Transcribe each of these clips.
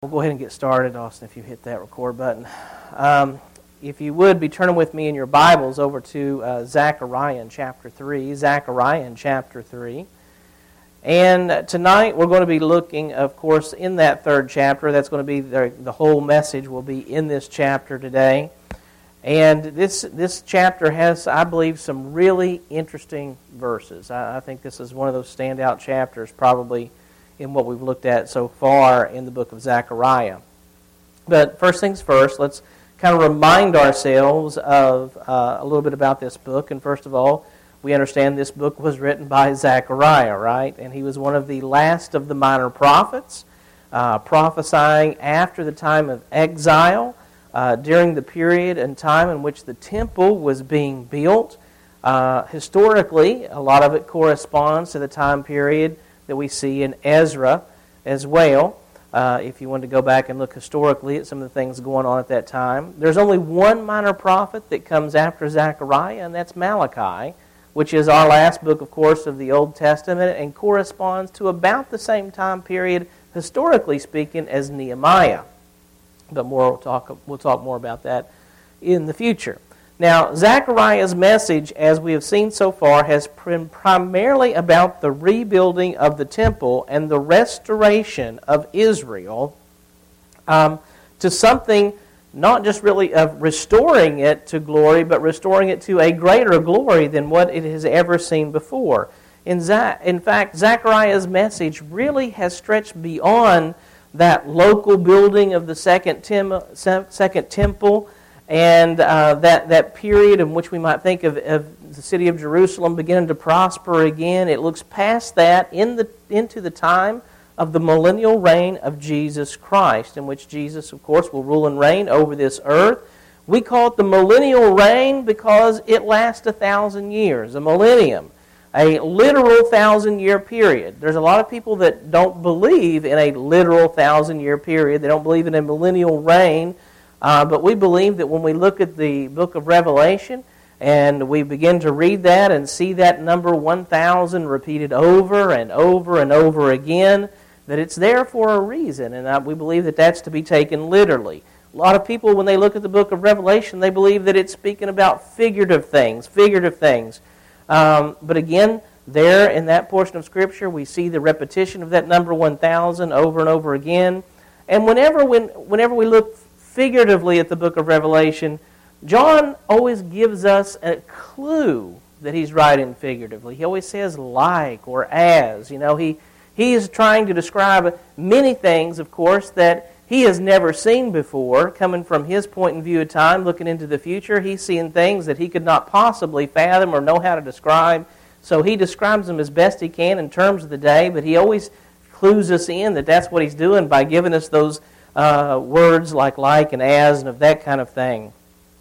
We'll go ahead and get started, Austin, if you hit that record button. If you would, be turning with me in your Bibles over to Zechariah in chapter 3. Zechariah in chapter 3. And tonight we're going to be looking, of course, in that third chapter. That's going to be the whole message will be in this chapter today. And this chapter has, I believe, some really interesting verses. I think this is one of those standout chapters probably in what we've looked at so far in the book of Zechariah. But first things first, let's kind of remind ourselves of a little bit about this book. And first of all, we understand this book was written by Zechariah, right? And he was one of the last of the minor prophets, prophesying after the time of exile, during the period and time in which the temple was being built. Historically, a lot of it corresponds to the time period that we see in Ezra as well. If you want to go back and look historically at some of the things going on at that time. There's only one minor prophet that comes after Zechariah, and that's Malachi, which is our last book, of course, of the Old Testament, and corresponds to about the same time period, historically speaking, as Nehemiah. But we'll talk more about that in the future. Now, Zechariah's message, as we have seen so far, has been primarily about the rebuilding of the temple and the restoration of Israel to something not just really of restoring it to glory, but restoring it to a greater glory than what it has ever seen before. In fact, Zechariah's message really has stretched beyond that local building of the second temple, and that period in which we might think of the city of Jerusalem beginning to prosper again. It looks past that into the time of the millennial reign of Jesus Christ, in which Jesus, of course, will rule and reign over this earth. We call it the millennial reign because it lasts 1,000 years, a millennium, a literal 1,000-year period. There's a lot of people that don't believe in a literal 1,000-year period. They don't believe in a millennial reign. But we believe that when we look at the book of Revelation and we begin to read that and see that number 1,000 repeated over and over and over again, that it's there for a reason. And we believe that that's to be taken literally. A lot of people, when they look at the book of Revelation, they believe that it's speaking about figurative things. But again, there in that portion of Scripture, we see the repetition of that number 1,000 over and over again. And whenever we look figuratively at the book of Revelation, John always gives us a clue that he's writing figuratively. He always says like or as. He is trying to describe many things, of course, that he has never seen before. Coming from his point of view of time, looking into the future, he's seeing things that he could not possibly fathom or know how to describe. So he describes them as best he can in terms of the day, but he always clues us in that that's what he's doing by giving us those words like and as and of that kind of thing.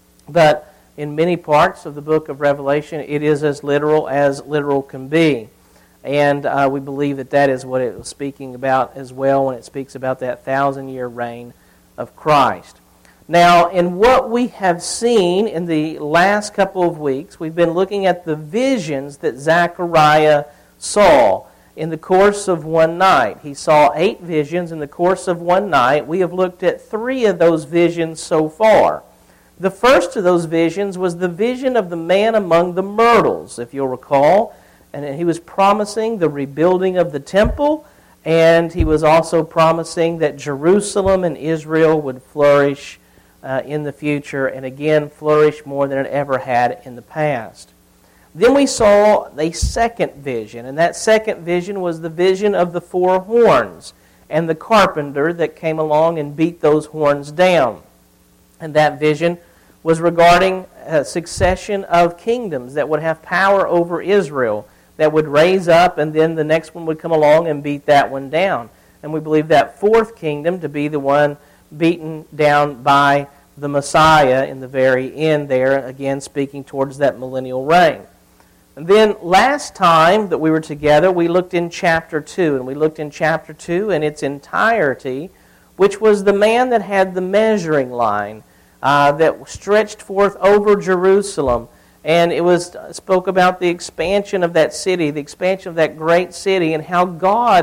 But in many parts of the book of Revelation, it is as literal can be. And we believe that is what it was speaking about as well when it speaks about that 1,000-year reign of Christ. Now, in what we have seen in the last couple of weeks, we've been looking at the visions that Zechariah saw in the course of one night. He saw 8 visions in the course of one night. We have looked at 3 of those visions so far. The first of those visions was the vision of the man among the myrtles, if you'll recall. And he was promising the rebuilding of the temple, and he was also promising that Jerusalem and Israel would flourish in the future, and again flourish more than it ever had in the past. Then we saw the second vision, and that second vision was the vision of the 4 horns and the carpenter that came along and beat those horns down. And that vision was regarding a succession of kingdoms that would have power over Israel, that would raise up, and then the next one would come along and beat that one down. And we believe that 4th kingdom to be the one beaten down by the Messiah in the very end there, again speaking towards that millennial reign. And then last time that we were together, we looked in chapter 2, and we looked in chapter 2 in its entirety, which was the man that had the measuring line that stretched forth over Jerusalem. And it spoke about the expansion of that city, the expansion of that great city, and how God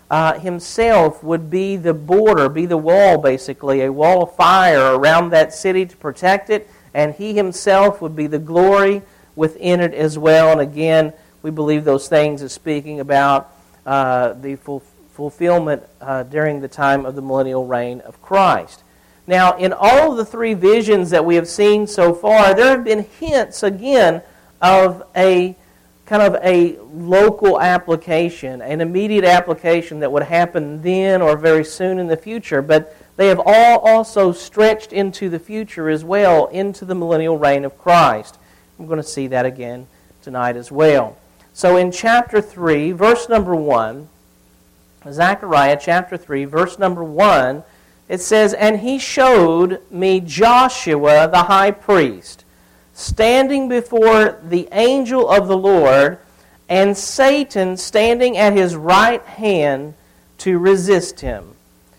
himself would be the border, be the wall basically, a wall of fire around that city to protect it, and he himself would be the glory within it as well. And again, we believe those things is speaking about the fulfillment during the time of the millennial reign of Christ. Now, in all of the three visions that we have seen so far, there have been hints, again, of a kind of a local application, an immediate application that would happen then or very soon in the future. But they have all also stretched into the future as well, into the millennial reign of Christ. We're going to see that again tonight as well. So in chapter 3, verse number 1, Zechariah chapter 3, verse number 1, it says, "And he showed me Joshua the high priest, standing before the angel of the Lord, and Satan standing at his right hand to resist him."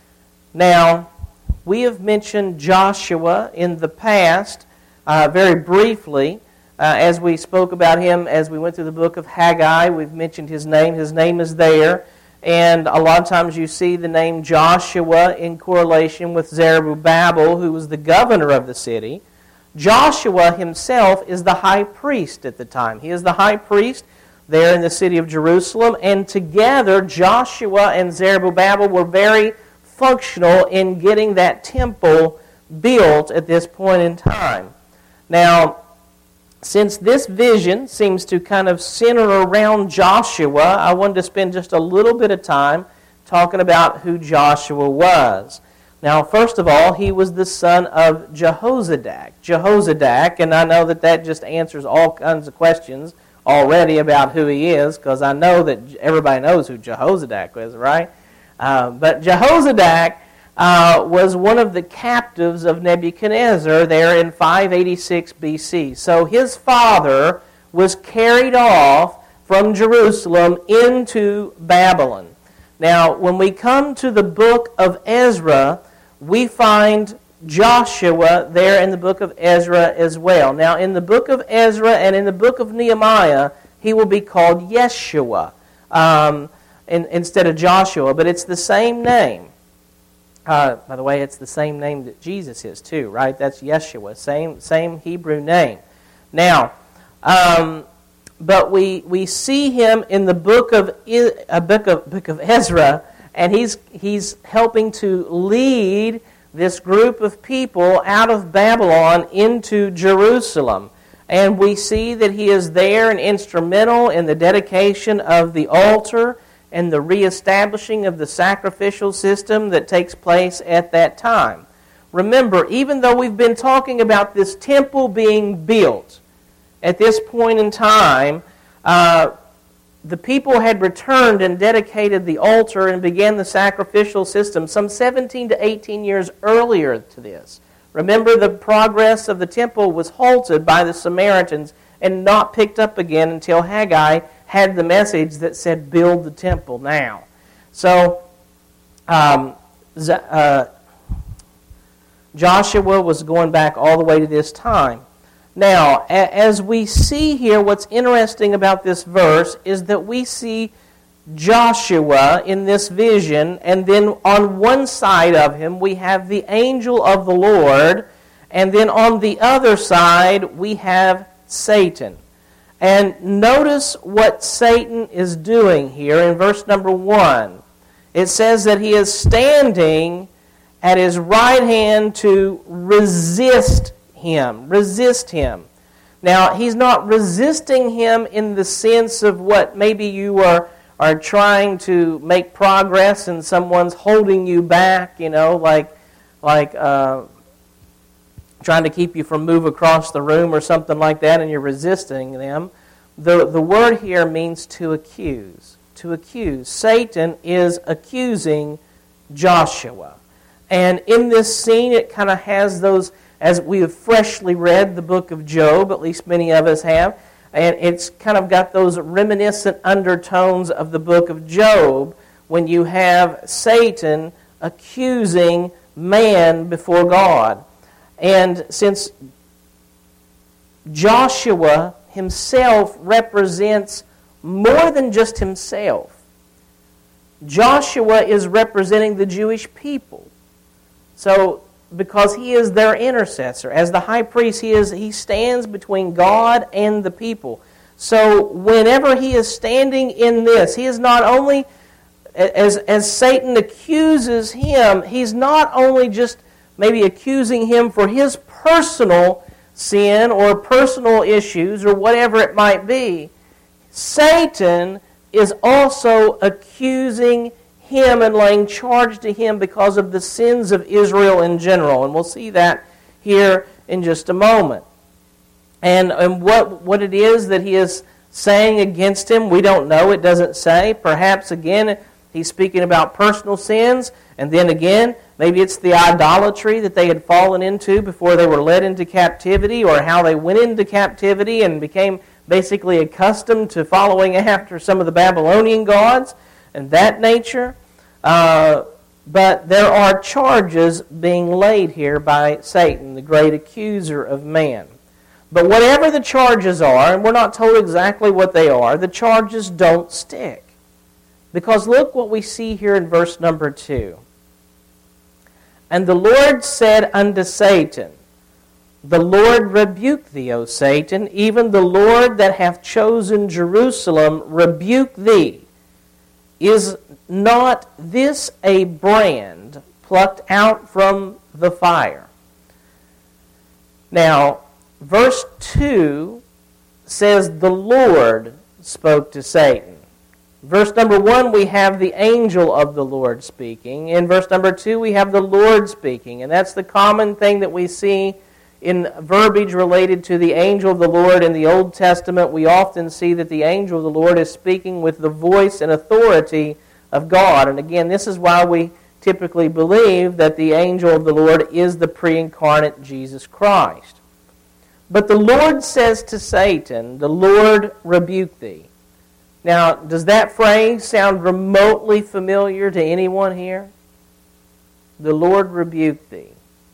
Now, we have mentioned Joshua in the past, very briefly, as we spoke about him as we went through the book of Haggai. We've mentioned his name. His name is there. And a lot of times you see the name Joshua in correlation with Zerubbabel, who was the governor of the city. Joshua himself is the high priest at the time. He is the high priest there in the city of Jerusalem. And together, Joshua and Zerubbabel were very functional in getting that temple built at this point in time. Now, since this vision seems to kind of center around Joshua, I wanted to spend just a little bit of time talking about who Joshua was. Now, first of all, he was the son of Jehozadak. Jehozadak, and I know that just answers all kinds of questions already about who he is, because I know that everybody knows who Jehozadak is, right? But Jehozadak was one of the captives of Nebuchadnezzar there in 586 BC. So his father was carried off from Jerusalem into Babylon. Now, when we come to the book of Ezra, we find Joshua there in the book of Ezra as well. Now, in the book of Ezra and in the book of Nehemiah, he will be called Yeshua instead of Joshua, but it's the same name. By the way, it's the same name that Jesus is too, right? That's Yeshua, same Hebrew name. Now, but we see him in the book of Ezra, and he's helping to lead this group of people out of Babylon into Jerusalem. And we see that he is there and instrumental in the dedication of the altar and the reestablishing of the sacrificial system that takes place at that time. Remember, even though we've been talking about this temple being built, at this point in time, the people had returned and dedicated the altar and began the sacrificial system some 17 to 18 years earlier to this. Remember, the progress of the temple was halted by the Samaritans and not picked up again until Haggai had the message that said, "Build the temple now." So, Joshua was going back all the way to this time. Now, as we see here, what's interesting about this verse is that we see Joshua in this vision, and then on one side of him we have the angel of the Lord, and then on the other side we have Satan. And notice what Satan is doing here in verse number 1. It says that he is standing at his right hand to resist him. Resist him. Now, he's not resisting him in the sense of what maybe you are trying to make progress and someone's holding you back, like trying to keep you from moving across the room or something like that, and you're resisting them. The word here means to accuse. To accuse. Satan is accusing Joshua. And in this scene, it kind of has those, as we have freshly read the book of Job, at least many of us have, and it's kind of got those reminiscent undertones of the book of Job when you have Satan accusing man before God. And since Joshua himself represents more than just himself, Joshua is representing the Jewish people. So, because he is their intercessor, as the high priest, he stands between God and the people. So, whenever he is standing in this, he is not only, as Satan accuses him, he's not only just maybe accusing him for his personal sin or personal issues or whatever it might be. Satan is also accusing him and laying charge to him because of the sins of Israel in general. And we'll see that here in just a moment. And what it is that he is saying against him, we don't know. It doesn't say. Perhaps, again, he's speaking about personal sins. And then again, maybe it's the idolatry that they had fallen into before they were led into captivity, or how they went into captivity and became basically accustomed to following after some of the Babylonian gods and that nature. But there are charges being laid here by Satan, the great accuser of man. But whatever the charges are, and we're not told exactly what they are, the charges don't stick. Because look what we see here in verse number 2. And the Lord said unto Satan, The Lord rebuke thee, O Satan, even the Lord that hath chosen Jerusalem rebuke thee. Is not this a brand plucked out from the fire? Now, verse 2 says the Lord spoke to Satan. Verse number 1, we have the angel of the Lord speaking. In verse number 2, we have the Lord speaking. And that's the common thing that we see in verbiage related to the angel of the Lord in the Old Testament. We often see that the angel of the Lord is speaking with the voice and authority of God. And again, this is why we typically believe that the angel of the Lord is the pre-incarnate Jesus Christ. But the Lord says to Satan, The Lord rebuke thee. Now, does that phrase sound remotely familiar to anyone here? The Lord rebuke thee.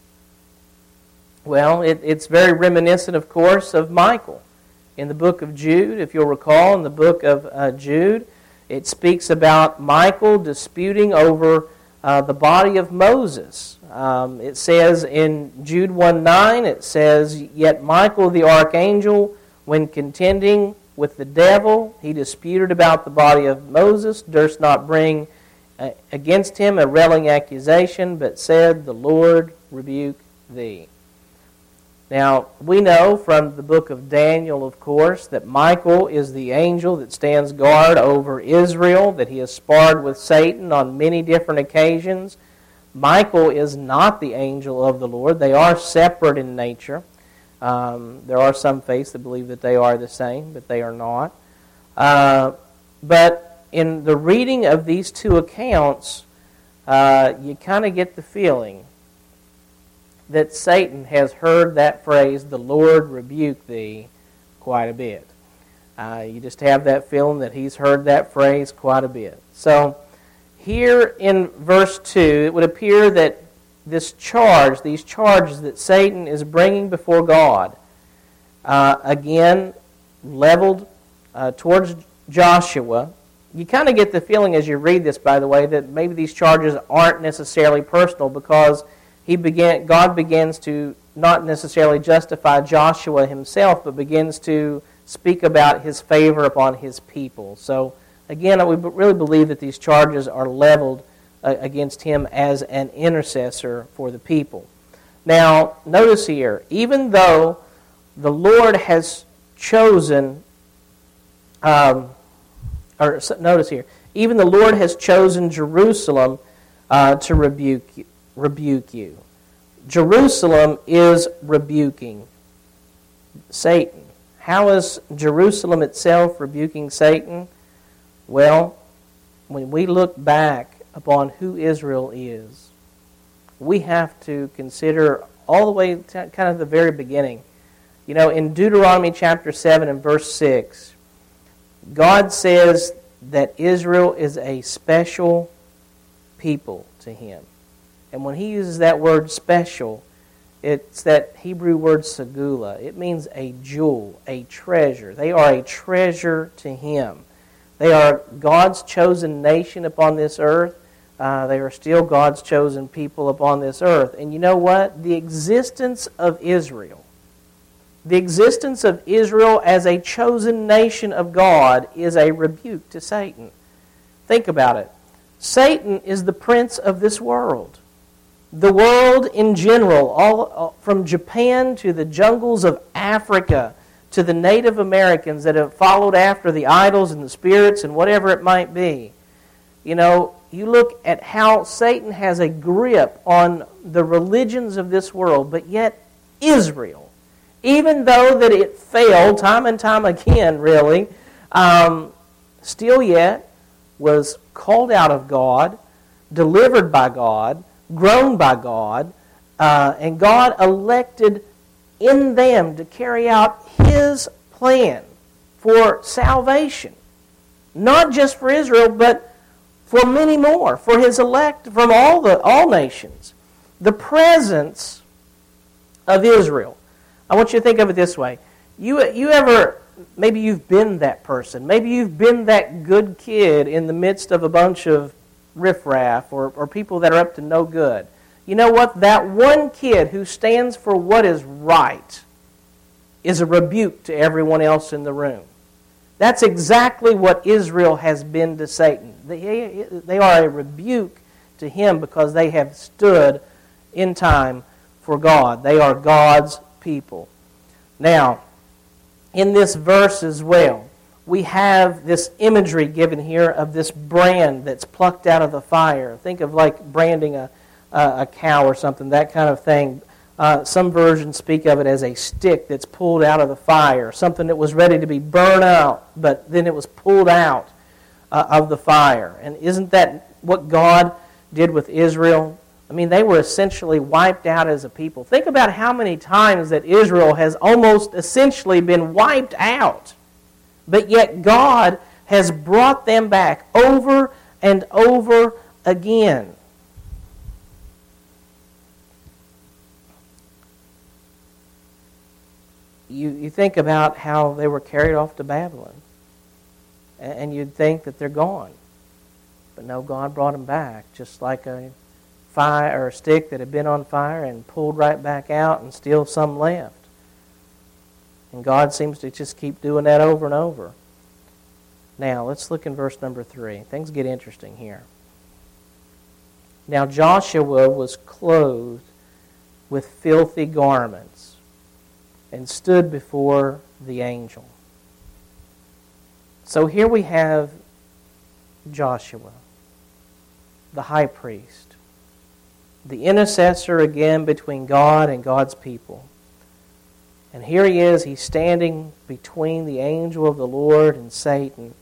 Well, it's very reminiscent, of course, of Michael. In the book of Jude, if you'll recall, in the book of Jude, it speaks about Michael disputing over the body of Moses. It says in Jude 1:9, it says, Yet Michael the archangel, when contending with the devil, he disputed about the body of Moses, durst not bring against him a railing accusation, but said, The Lord rebuke thee. Now, we know from the book of Daniel, of course, that Michael is the angel that stands guard over Israel, that he has sparred with Satan on many different occasions. Michael is not the angel of the Lord. They are separate in nature. There are some faiths that believe that they are the same, but they are not. But in the reading of these two accounts, you kind of get the feeling that Satan has heard that phrase, the Lord rebuke thee, quite a bit. You just have that feeling that he's heard that phrase quite a bit. So here in verse 2, it would appear that these charges that Satan is bringing before God, again, leveled towards Joshua. You kind of get the feeling as you read this, by the way, that maybe these charges aren't necessarily personal, because God begins to not necessarily justify Joshua himself, but begins to speak about his favor upon his people. So, again, we really believe that these charges are leveled against him as an intercessor for the people. Now, notice here, even though the Lord has chosen, notice here, even the Lord has chosen Jerusalem to rebuke you. Jerusalem is rebuking Satan. How is Jerusalem itself rebuking Satan? Well, when we look back upon who Israel is, we have to consider all the way to kind of the very beginning. You know, in Deuteronomy chapter 7 and verse 6, God says that Israel is a special people to Him. And when He uses that word special, it's that Hebrew word segula. It means a jewel, a treasure. They are a treasure to Him. They are God's chosen nation upon this earth. They are still God's chosen people upon this earth. And you know what? The existence of Israel as a chosen nation of God is a rebuke to Satan. Think about it. Satan is the prince of this world. The world in general, all from Japan to the jungles of Africa, to the Native Americans that have followed after the idols and the spirits and whatever it might be. You know, you look at how Satan has a grip on the religions of this world, but yet Israel, even though that it failed time and time again, really, still yet was called out of God, delivered by God, grown by God, and God elected in them to carry out His plan for salvation. Not just for Israel, but for many more, for His elect from all nations. The presence of Israel. I want you to think of it this way. You ever, maybe you've been that person. Maybe you've been that good kid in the midst of a bunch of riffraff or people that are up to no good. You know what? That one kid who stands for what is right is a rebuke to everyone else in the room. That's exactly what Israel has been to Satan. They are a rebuke to him because they have stood in time for God. They are God's people. Now, in this verse as well, we have this imagery given here of this brand that's plucked out of the fire. Think of like branding a cow or something, that kind of thing. Some versions speak of it as a stick that's pulled out of the fire, something that was ready to be burned out, but then it was pulled out of the fire. And isn't that what God did with Israel? I mean, they were essentially wiped out as a people. Think about how many times that Israel has almost essentially been wiped out, but yet God has brought them back over and over again. You think about how they were carried off to Babylon, and you'd think that they're gone. But no, God brought them back, just like a fire or a stick that had been on fire and pulled right back out, and still some left. And God seems to just keep doing that over and over. Now, let's look in verse number 3. Things get interesting here. Now Joshua was clothed with filthy garments and stood before the angel. So here we have Joshua, the high priest, the intercessor again between God and God's people. And here he is, he's standing between the angel of the Lord and Satan.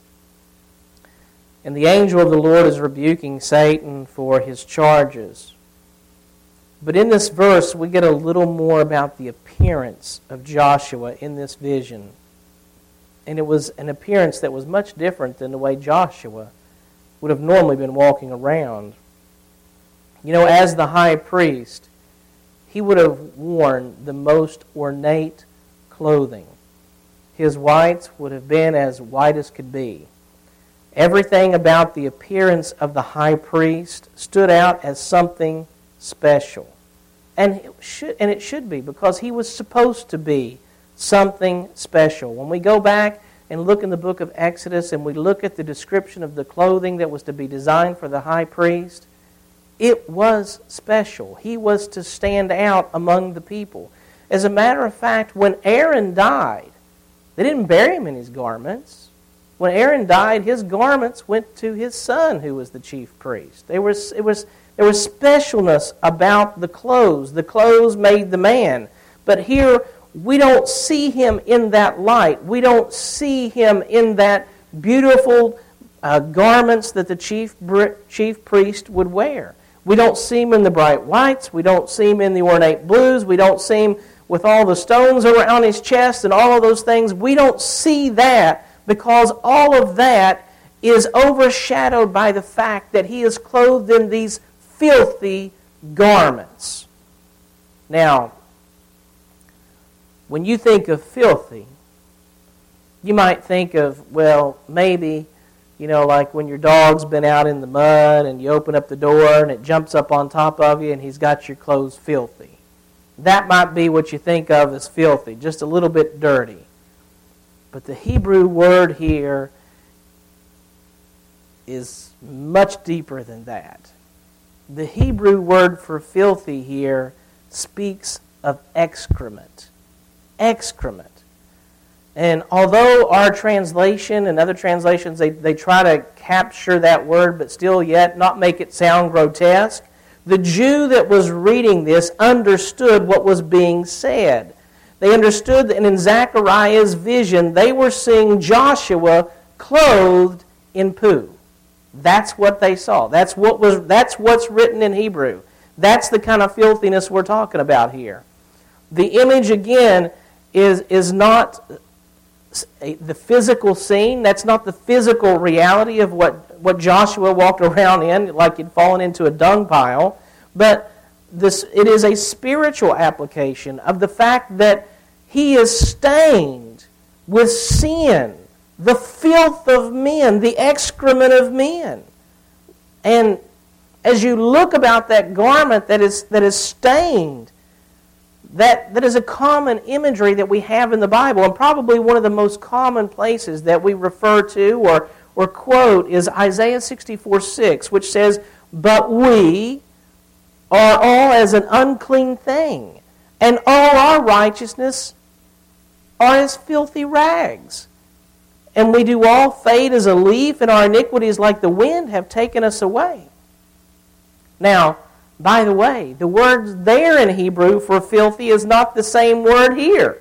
And the angel of the Lord is rebuking Satan for his charges. But in this verse, we get a little more about the appearance of Joshua in this vision. And it was an appearance that was much different than the way Joshua would have normally been walking around. You know, as the high priest, he would have worn the most ornate clothing. His whites would have been as white as could be. Everything about the appearance of the high priest stood out as something special. And it should be, because he was supposed to be something special. When we go back and look in the book of Exodus and we look at the description of the clothing that was to be designed for the high priest, it was special. He was to stand out among the people. As a matter of fact, when Aaron died, they didn't bury him in his garments. When Aaron died, his garments went to his son, who was the chief priest. There was specialness about the clothes. The clothes made the man. But here, we don't see him in that light. We don't see him in that beautiful garments that the chief priest would wear. We don't see him in the bright whites. We don't see him in the ornate blues. We don't see him with all the stones around his chest and all of those things. We don't see that because all of that is overshadowed by the fact that he is clothed in these filthy garments. Now, when you think of filthy, You might think of, well, maybe, like when your dog's been out in the mud and you open up the door and it jumps up on top of you and he's got your clothes filthy. That might be what you think of as filthy, just a little bit dirty. But the Hebrew word here is much deeper than that. The Hebrew word for filthy here speaks of excrement. Excrement. And although our translation and other translations, they try to capture that word, but still yet not make it sound grotesque, the Jew that was reading this understood what was being said. They understood that in Zechariah's vision, they were seeing Joshua clothed in poo. That's what they saw. That's what's written in Hebrew. That's the kind of filthiness we're talking about here. The image, again, is not the physical scene. That's not the physical reality of what Joshua walked around in, like he'd fallen into a dung pile. But it is a spiritual application of the fact that he is stained with sin, the filth of men, the excrement of men. And as you look about that garment that is stained, that is a common imagery that we have in the Bible, and probably one of the most common places that we refer to or quote is Isaiah 64:6, which says, "But we are all as an unclean thing, and all our righteousness are as filthy rags. And we do all fade as a leaf, and our iniquities like the wind have taken us away." Now, by the way, the word there in Hebrew for filthy is not the same word here.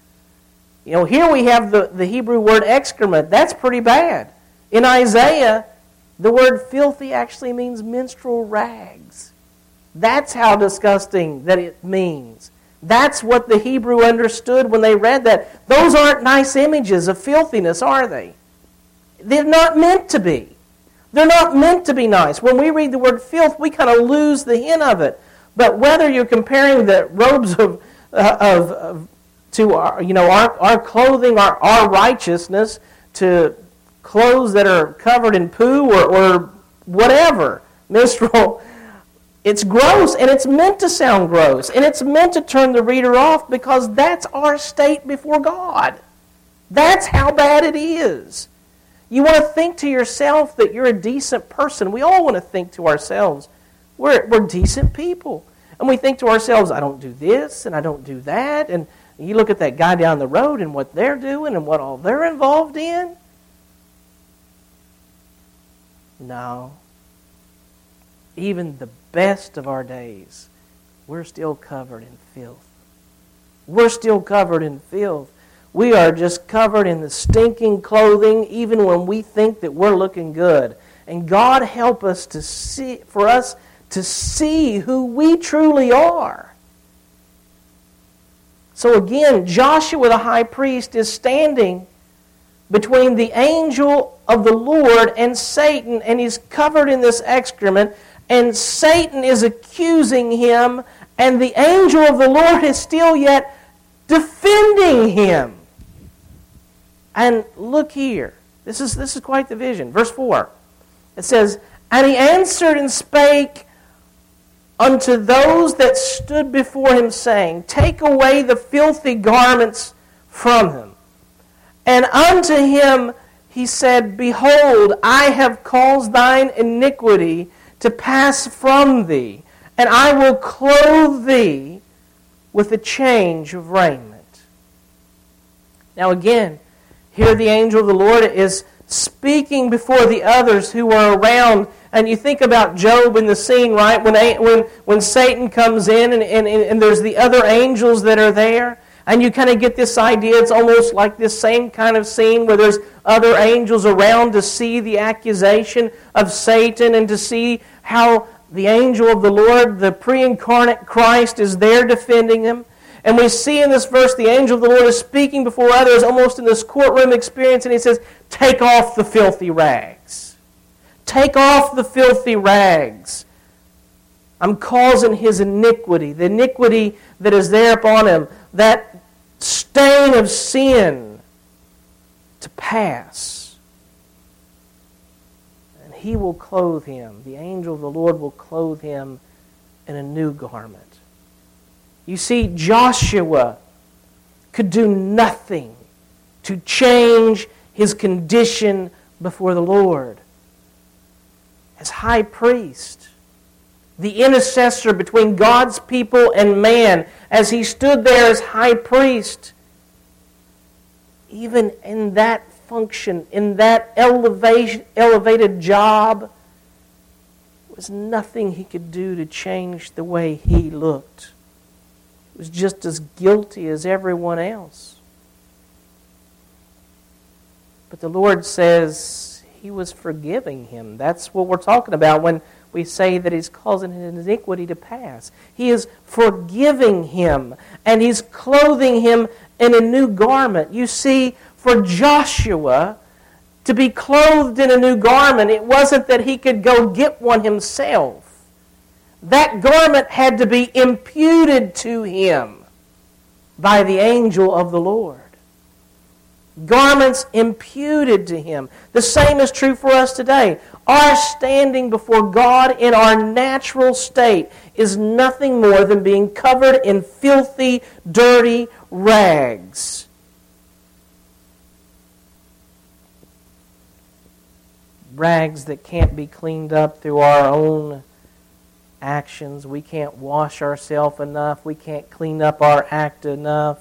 Here we have the Hebrew word excrement. That's pretty bad. In Isaiah, the word filthy actually means menstrual rags. That's how disgusting that it means. That's what the Hebrew understood when they read that. Those aren't nice images of filthiness, are they? They're not meant to be. They're not meant to be nice. When we read the word filth, we kind of lose the hint of it. But whether you're comparing the robes to our clothing, our righteousness, to clothes that are covered in poo or whatever, menstrual, it's gross, and it's meant to sound gross, and it's meant to turn the reader off because that's our state before God. That's how bad it is. You want to think to yourself that you're a decent person. We all want to think to ourselves, we're decent people. And we think to ourselves, I don't do this and I don't do that. And you look at that guy down the road and what they're doing and what all they're involved in. No. Even the best of our days, we're still covered in filth. We're still covered in filth. We are just covered in the stinking clothing even when we think that we're looking good. And God help us to see who we truly are. So again, Joshua the high priest is standing between the angel of the Lord and Satan, and he's covered in this excrement, and Satan is accusing him, and the angel of the Lord is still yet defending him. And look here. This is quite the vision. Verse 4. It says, "And he answered and spake unto those that stood before him, saying, Take away the filthy garments from him. And unto him he said, Behold, I have caused thine iniquity to pass from thee, and I will clothe thee with a change of raiment." Now again, here the angel of the Lord is speaking before the others who are around. And you think about Job in the scene, right? When Satan comes in and there's the other angels that are there. And you kind of get this idea, it's almost like this same kind of scene where there's other angels around to see the accusation of Satan and to see how the angel of the Lord, the pre-incarnate Christ, is there defending him. And we see in this verse the angel of the Lord is speaking before others almost in this courtroom experience, and he says, Take off the filthy rags. Take off the filthy rags. I'm causing his iniquity, the iniquity that is there upon him, that stain of sin, to pass. And He will clothe him. The angel of the Lord will clothe him in a new garment. You see, Joshua could do nothing to change his condition before the Lord. As high priest, the intercessor between God's people and man, as he stood there as high priest, even in that function, in that elevated job, there was nothing he could do to change the way he looked. He was just as guilty as everyone else. But the Lord says He was forgiving him. That's what we're talking about when we say that He's causing his iniquity to pass. He is forgiving him, and He's clothing him in a new garment. You see, for Joshua to be clothed in a new garment, it wasn't that he could go get one himself. That garment had to be imputed to him by the angel of the Lord. Garments imputed to him. The same is true for us today. Our standing before God in our natural state is nothing more than being covered in filthy, dirty rags. Rags that can't be cleaned up through our own actions. We can't wash ourselves enough. We can't clean up our act enough.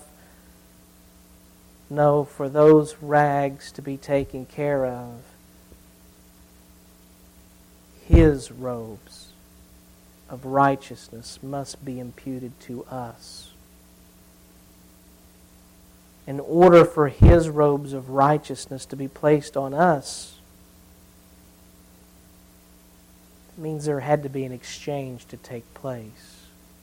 No, for those rags to be taken care of, His robes of righteousness must be imputed to us. In order for His robes of righteousness to be placed on us, it means there had to be an exchange to take place.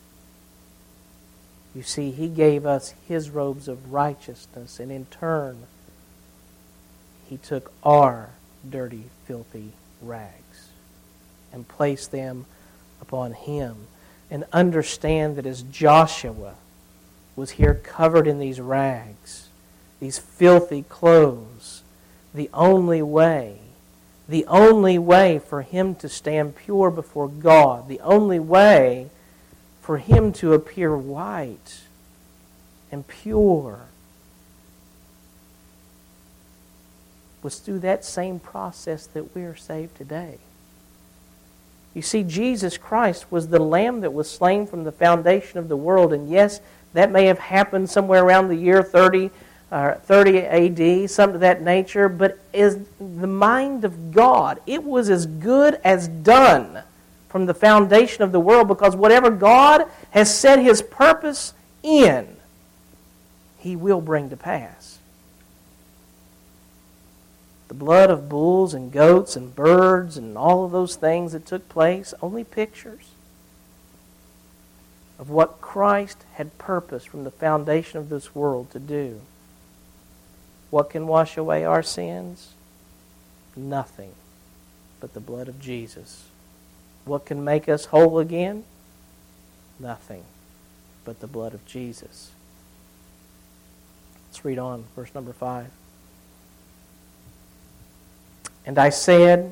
You see, He gave us His robes of righteousness, and in turn, He took our dirty, filthy rags and placed them upon Him. And understand that as Joshua was here covered in these rags, these filthy clothes, the only way for him to stand pure before God, the only way for him to appear white and pure was through that same process that we are saved today. You see, Jesus Christ was the Lamb that was slain from the foundation of the world, and yes, that may have happened somewhere around the year 30 AD, something of that nature, but is the mind of God, it was as good as done from the foundation of the world, because whatever God has set His purpose in, He will bring to pass. The blood of bulls and goats and birds and all of those things that took place, only pictures of what Christ had purposed from the foundation of this world to do. What can wash away our sins? Nothing but the blood of Jesus. What can make us whole again? Nothing but the blood of Jesus. Let's read on, verse number 5. And I said,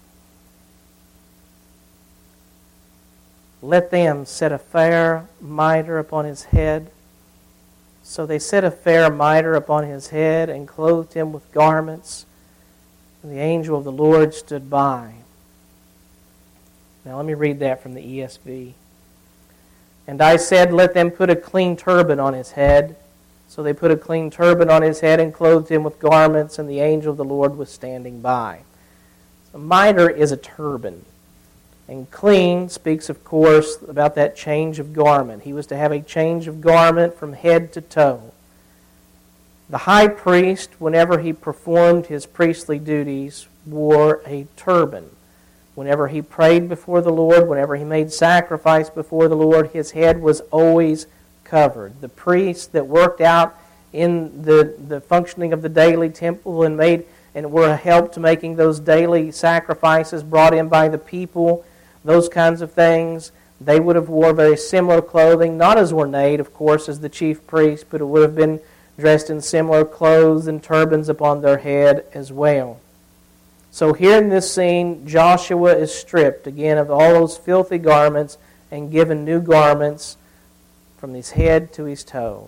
let them set a fair mitre upon his head. So they set a fair mitre upon his head and clothed him with garments. And the angel of the Lord stood by. Now let me read that from the ESV. And I said, let them put a clean turban on his head. So they put a clean turban on his head and clothed him with garments, and the angel of the Lord was standing by. A mitre is a turban. And clean speaks, of course, about that change of garment. He was to have a change of garment from head to toe. The high priest, whenever he performed his priestly duties, wore a turban. Whenever he prayed before the Lord, whenever he made sacrifice before the Lord, his head was always covered. The priests that worked out in the functioning of the daily temple and were a help to making those daily sacrifices brought in by the people, those kinds of things, they would have wore very similar clothing, not as ornate, of course, as the chief priest, but it would have been dressed in similar clothes and turbans upon their head as well. So here in this scene, Joshua is stripped again of all those filthy garments and given new garments from his head to his toes.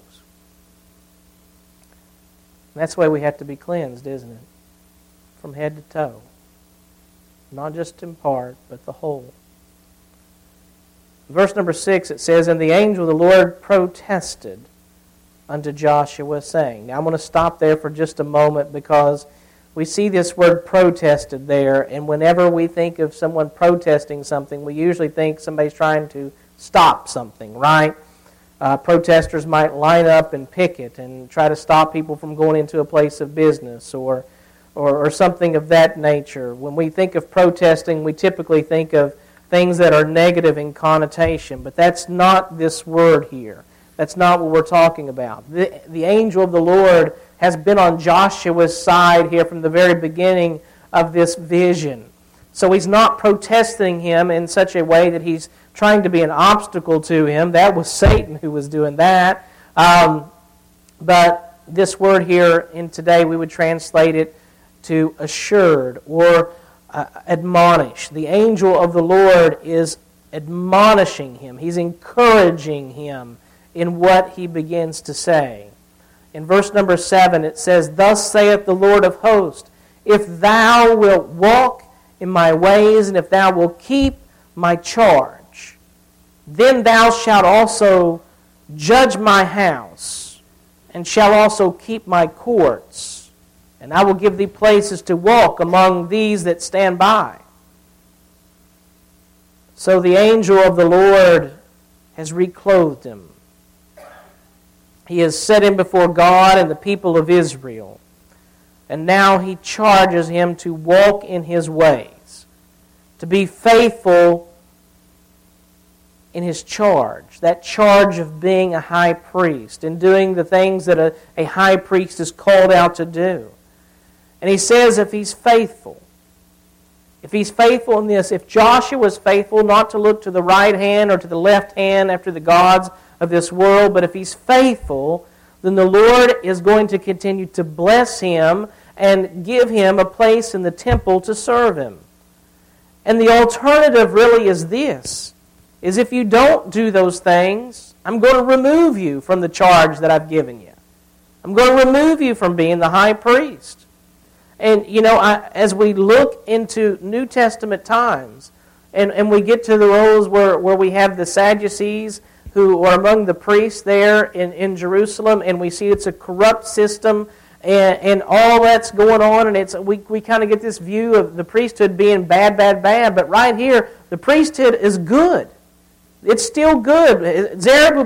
And that's the way we have to be cleansed, isn't it? From head to toe. Not just in part, but the whole. Verse number 6, it says, "And the angel of the Lord protested unto Joshua, saying." Now I'm going to stop there for just a moment because we see this word protested there, and whenever we think of someone protesting something, we usually think somebody's trying to stop something, right? Protesters might line up and picket and try to stop people from going into a place of business or something of that nature. When we think of protesting, we typically think of things that are negative in connotation, but that's not this word here. That's not what we're talking about. The angel of the Lord has been on Joshua's side here from the very beginning of this vision. So he's not protesting him in such a way that he's trying to be an obstacle to him. That was Satan who was doing that. But this word here in today, we would translate it to assured or admonish. The angel of the Lord is admonishing him. He's encouraging him in what he begins to say. In verse number 7, it says, "Thus saith the Lord of hosts, if thou wilt walk in my ways, and if thou wilt keep my charge, then thou shalt also judge my house, and shalt also keep my courts, and I will give thee places to walk among these that stand by." So the angel of the Lord has reclothed him. He has set him before God and the people of Israel. And now he charges him to walk in his ways, to be faithful in his charge, that charge of being a high priest and doing the things that a high priest is called out to do. And he says if he's faithful in this, if Joshua was faithful not to look to the right hand or to the left hand after the gods of this world, but if he's faithful, then the Lord is going to continue to bless him and give him a place in the temple to serve him. And the alternative really is this, is if you don't do those things, I'm going to remove you from the charge that I've given you. I'm going to remove you from being the high priest. And, as we look into New Testament times, and we get to the roles where we have the Sadducees who are among the priests there in Jerusalem, and we see it's a corrupt system, and all that's going on, and we kind of get this view of the priesthood being bad, but right here, the priesthood is good. It's still good.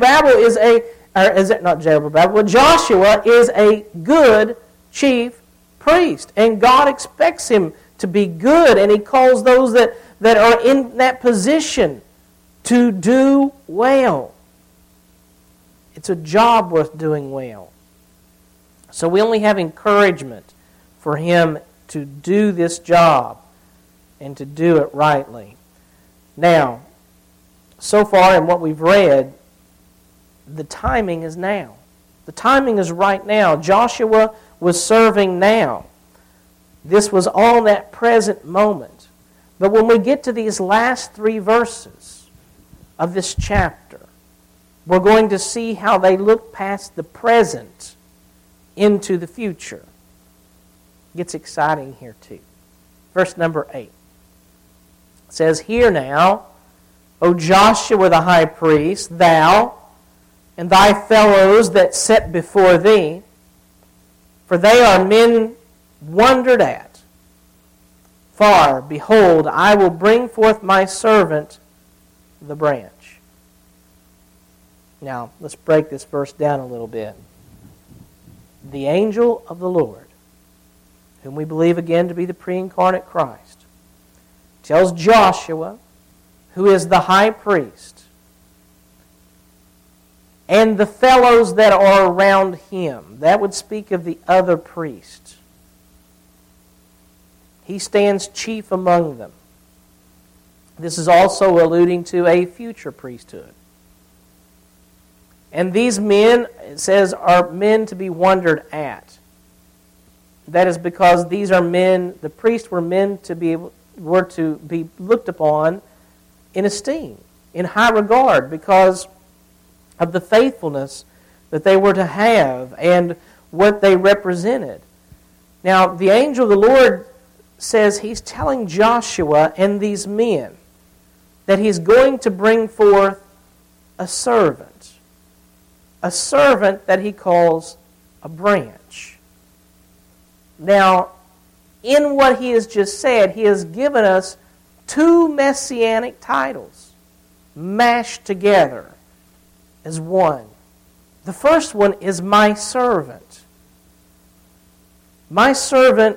Joshua is a good chief priest, and God expects him to be good, and he calls those that are in that position to do well. It's a job worth doing well. So we only have encouragement for him to do this job and to do it rightly. Now, so far in what we've read, the timing is now. The timing is right now. Joshua was serving now. This was all that present moment. But when we get to these last 3 verses of this chapter, we're going to see how they look past the present into the future. It gets exciting here too. Verse number 8. It says, "Hear now, O Joshua the high priest, thou and thy fellows that sit before thee, for they are men wondered at. For, behold, I will bring forth my servant, the branch." Now, let's break this verse down a little bit. The angel of the Lord, whom we believe again to be the pre-incarnate Christ, tells Joshua, who is the high priest, and the fellows that are around him. That would speak of the other priests. He stands chief among them. This is also alluding to a future priesthood. And these men, it says, are men to be wondered at. That is because these are men, the priests were men were to be looked upon in esteem, in high regard, because of the faithfulness that they were to have and what they represented. Now, the angel of the Lord says he's telling Joshua and these men that he's going to bring forth a servant that he calls a branch. Now, in what he has just said, he has given us two messianic titles mashed together as one. The first one is my servant. My servant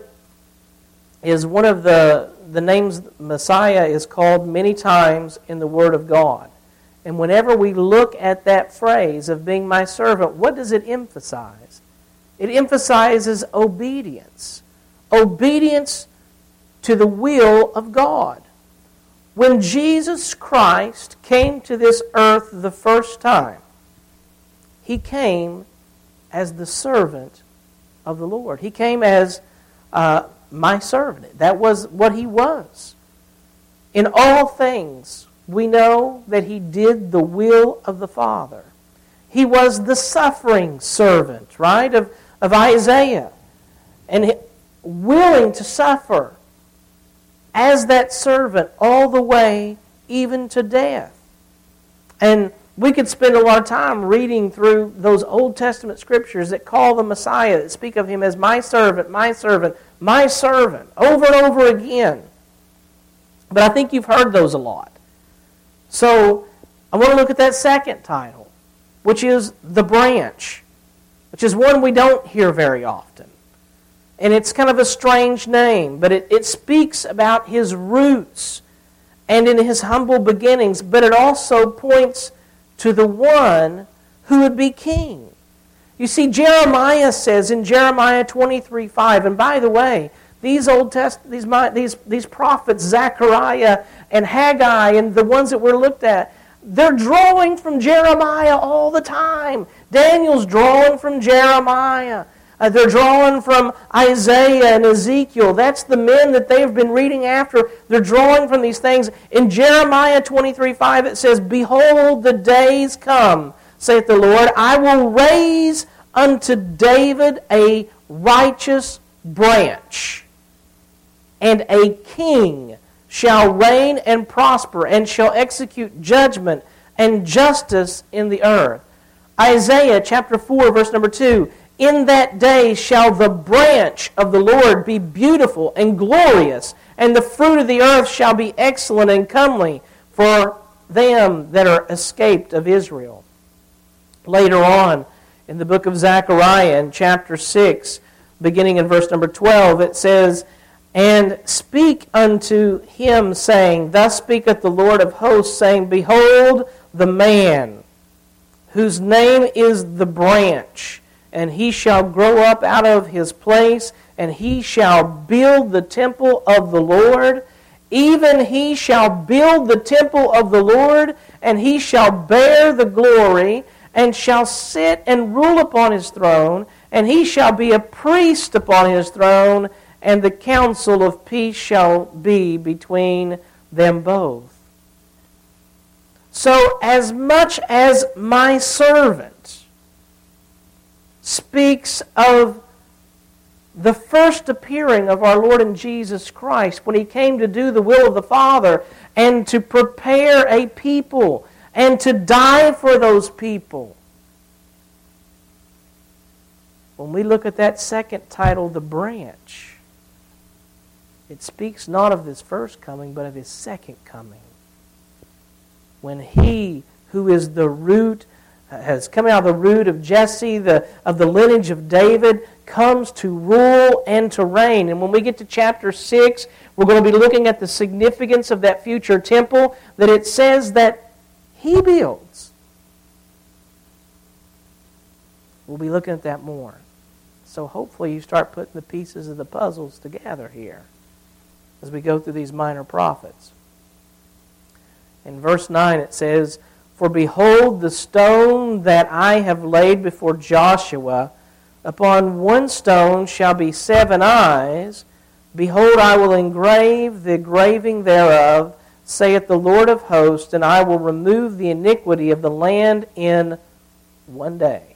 is one of the names Messiah is called many times in the Word of God. And whenever we look at that phrase of being my servant, what does it emphasize? It emphasizes obedience. Obedience to the will of God. When Jesus Christ came to this earth the first time, He came as the servant of the Lord. He came as my servant. That was what He was. In all things, we know that He did the will of the Father. He was the suffering servant, right, of Isaiah. And willing to suffer as that servant all the way even to death. And we could spend a lot of time reading through those Old Testament scriptures that call the Messiah, that speak of Him as my servant, my servant, my servant, over and over again. But I think you've heard those a lot. So I want to look at that second title, which is the branch, which is one we don't hear very often. And it's kind of a strange name, but it speaks about His roots and in His humble beginnings, but it also points to the one who would be king. You see, Jeremiah says in Jeremiah 23:5, and by the way, these prophets, Zechariah and Haggai, and the ones that we're looked at, they're drawing from Jeremiah all the time. Daniel's drawing from Jeremiah. They're drawing from Isaiah and Ezekiel. That's the men that they've been reading after. They're drawing from these things. In Jeremiah 23:5 it says, "Behold, the days come, saith the Lord, I will raise unto David a righteous branch, and a king shall reign and prosper, and shall execute judgment and justice in the earth." Isaiah chapter 4, verse number 2, "In that day shall the branch of the Lord be beautiful and glorious, and the fruit of the earth shall be excellent and comely for them that are escaped of Israel." Later on, in the book of Zechariah, in chapter 6, beginning in verse number 12, it says, "And speak unto him, saying, Thus speaketh the Lord of hosts, saying, Behold the man, whose name is the branch, and he shall grow up out of his place, and he shall build the temple of the Lord. Even he shall build the temple of the Lord, and he shall bear the glory, and shall sit and rule upon his throne, and he shall be a priest upon his throne, and the counsel of peace shall be between them both." So as much as my servant speaks of the first appearing of our Lord and Jesus Christ when He came to do the will of the Father and to prepare a people and to die for those people. When we look at that second title, the branch, it speaks not of His first coming, but of His second coming. When He who is the root, has come out of the root of Jesse, of the lineage of David, comes to rule and to reign. And when we get to chapter 6, we're going to be looking at the significance of that future temple, that it says that He builds. We'll be looking at that more. So hopefully you start putting the pieces of the puzzles together here as we go through these minor prophets. In verse 9 it says, For behold, the stone that I have laid before Joshua, upon one stone shall be 7 eyes. Behold, I will engrave the engraving thereof, saith the Lord of hosts, and I will remove the iniquity of the land in one day.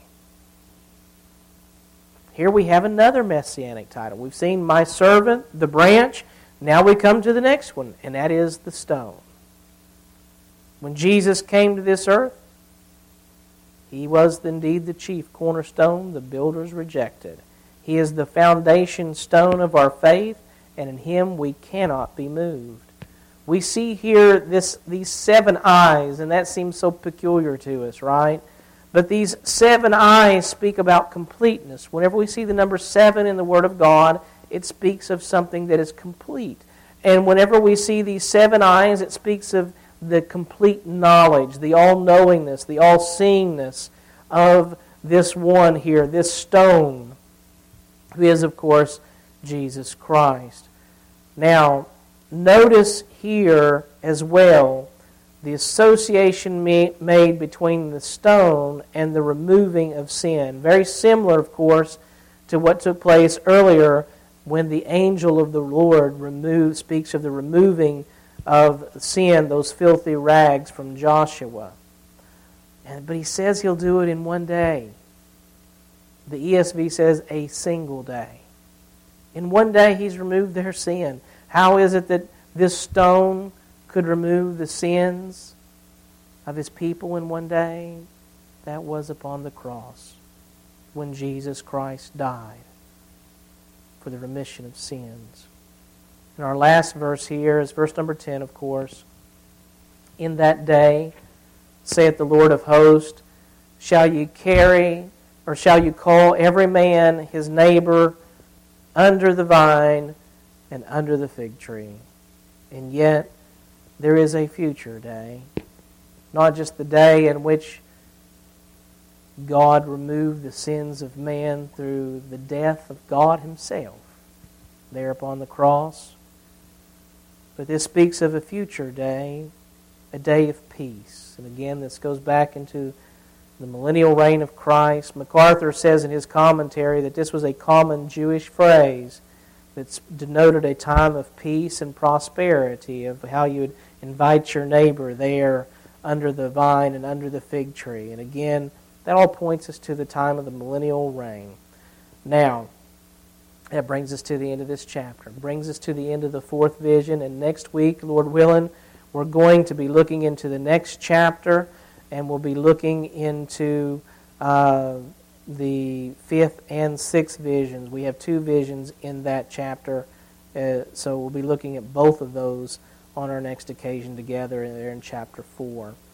Here we have another messianic title. We've seen my servant, the branch. Now we come to the next one, and that is the stone. When Jesus came to this earth, He was indeed the chief cornerstone the builders rejected. He is the foundation stone of our faith, and in Him we cannot be moved. We see here these 7 eyes, and that seems so peculiar to us, right? But these 7 eyes speak about completeness. Whenever we see the number 7 in the Word of God, it speaks of something that is complete. And whenever we see these 7 eyes, it speaks of the complete knowledge, the all-knowingness, the all-seeingness of this one here, this stone, who is, of course, Jesus Christ. Now, notice here as well the association made between the stone and the removing of sin. Very similar, of course, to what took place earlier when the angel of the Lord speaks of the removing of sin, those filthy rags from Joshua. But he says he'll do it in one day. The ESV says a single day. In one day he's removed their sin. How is it that this stone could remove the sins of His people in one day? That was upon the cross when Jesus Christ died for the remission of sins. And our last verse here is verse number 10, of course. In that day, saith the Lord of hosts, shall you call every man his neighbor under the vine and under the fig tree. And yet, there is a future day. Not just the day in which God removed the sins of man through the death of God Himself there upon the cross, but this speaks of a future day, a day of peace. And again, this goes back into the millennial reign of Christ. MacArthur says in his commentary that this was a common Jewish phrase that denoted a time of peace and prosperity, of how you would invite your neighbor there under the vine and under the fig tree. And again, that all points us to the time of the millennial reign. Now, that brings us to the end of this chapter. It brings us to the end of the 4th vision. And next week, Lord willing, we're going to be looking into the next chapter, and we'll be looking into the 5th and 6th visions. We have 2 visions in that chapter, so we'll be looking at both of those on our next occasion together there in chapter 4.